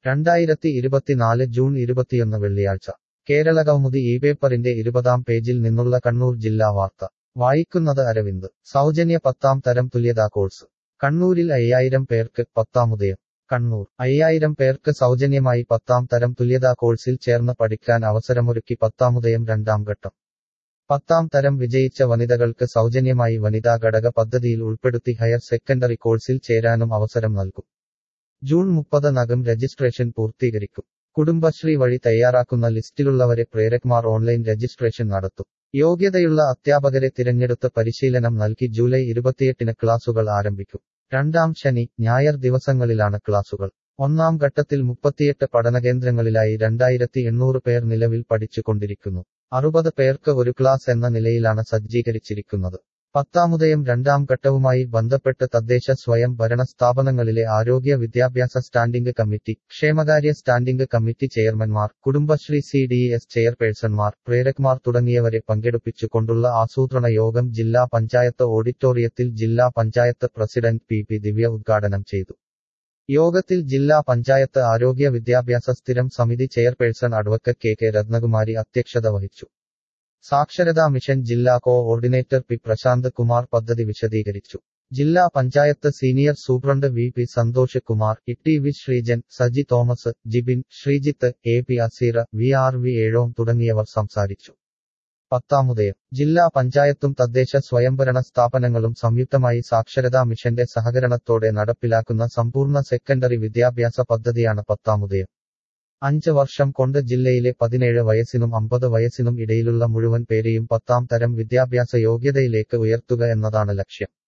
2024 June 21 വെള്ളിയാഴ്ച കേരളകൗമുദി പേപ്പറിന്റെ 20-ാം പേജിൽ നിന്നുള്ള കണ്ണൂർ ജില്ലാ വാർത്ത വായിക്കുന്നത് അരവിന്ദ് സൗജന്യ 10-ാം തരം തുല്യതാ കോഴ്സ് കണ്ണൂരിൽ 5000 പേർക്ക് 10-ാമുദയം കണ്ണൂർ 5000 പേർക്ക് സൗജന്യമായി 10-ാം തരം തുല്യതാ കോഴ്സിൽ ചേർന്ന് പഠിക്കാൻ അവസരമൊരുക്കി 10-ാമുദയം 2-ാം ഘട്ടം 10-ാം തരം വിജയിച്ച വനിതകൾക്ക് സൗജന്യമായി വനിതാ ഘടക പദ്ധതിയിൽ ഉൾപ്പെടുത്തി ഹയർ സെക്കൻഡറി കോഴ്സിൽ ചേരാനും അവസരം നൽകും ജൂൺ 30-നകം രജിസ്ട്രേഷൻ പൂർത്തീകരിക്കും കുടുംബശ്രീ വഴി തയ്യാറാക്കുന്ന ലിസ്റ്റിലുള്ളവരെ പ്രേരക്മാർ ഓൺലൈൻ രജിസ്ട്രേഷൻ നടത്തും യോഗ്യതയുള്ള അധ്യാപകരെ തിരഞ്ഞെടുത്ത് പരിശീലനം നൽകി ജൂലൈ 28-ന് ക്ലാസുകൾ ആരംഭിക്കും 2-ാം ശനി ഞായർ ദിവസങ്ങളിലാണ് ക്ലാസുകൾ 1-ാം ഘട്ടത്തിൽ 38 പഠനകേന്ദ്രങ്ങളിലായി 2800 പേർ നിലവിൽ പഠിച്ചുകൊണ്ടിരിക്കുന്നു 60 പേർക്ക് ഒരു ക്ലാസ് എന്ന നിലയിലാണ് സജ്ജീകരിച്ചിരിക്കുന്നത് 10-ാമുദയം 2-ാം ഘട്ടവുമായി ബന്ധപ്പെട്ട് തദ്ദേശ സ്വയം ഭരണ സ്ഥാപനങ്ങളിലെ ആരോഗ്യ വിദ്യാഭ്യാസ സ്റ്റാൻഡിംഗ് കമ്മിറ്റി ക്ഷേമകാര്യ സ്റ്റാൻഡിംഗ് കമ്മിറ്റി ചെയർമാൻമാർ കുടുംബശ്രീ CDS ചെയർപേഴ്സൺമാർ പ്രേരക്മാർ തുടങ്ങിയവരെ പങ്കെടുപ്പിച്ചുകൊണ്ടുള്ള ആസൂത്രണ യോഗം ജില്ലാ പഞ്ചായത്ത് ഓഡിറ്റോറിയത്തിൽ ജില്ലാ പഞ്ചായത്ത് പ്രസിഡന്റ് PP ദിവ്യ ഉദ്ഘാടനം ചെയ്തു യോഗത്തിൽ ജില്ലാ പഞ്ചായത്ത് ആരോഗ്യ വിദ്യാഭ്യാസ സ്ഥിരം സമിതി ചെയർപേഴ്സൺ അഡ്വക്കറ്റ് KK രത്നകുമാരി അധ്യക്ഷത വഹിച്ചു സാക്ഷരതാ മിഷൻ ജില്ലാ കോഓർഡിനേറ്റർ P പ്രശാന്ത് കുമാർ പദ്ധതി വിശദീകരിച്ചു ജില്ലാ panchayat senior superintendent VP Santhosh Kumar TV Sreejan Saji Thomas Jibin Sreejith AP Aseera VRV Ezhome തുടങ്ങിയവർ സംസാരിച്ചു 10-ാമുദയം ജില്ലാ പഞ്ചായത്തും തദ്ദേശ സ്വയംഭരണ സ്ഥാപനങ്ങളും സംയുക്തമായി സാക്ഷരതാ മിഷന്റെ സഹകരണത്തോടെ നടപ്പിലാക്കുന്ന സമ്പൂർണ്ണ സെക്കൻഡറി വിദ്യാഭ്യാസ പദ്ധതിയാണ് 10-ാമുദയം 5 വർഷം കൊണ്ട് ജില്ലയിലെ 17 വയസ്സിനും 50 വയസ്സിനും ഇടയിലുള്ള മുഴുവൻ പേരെയും 10-ാം തരം വിദ്യാഭ്യാസ യോഗ്യതയിലേക്ക് ഉയർത്തുക എന്നതാണ് ലക്ഷ്യം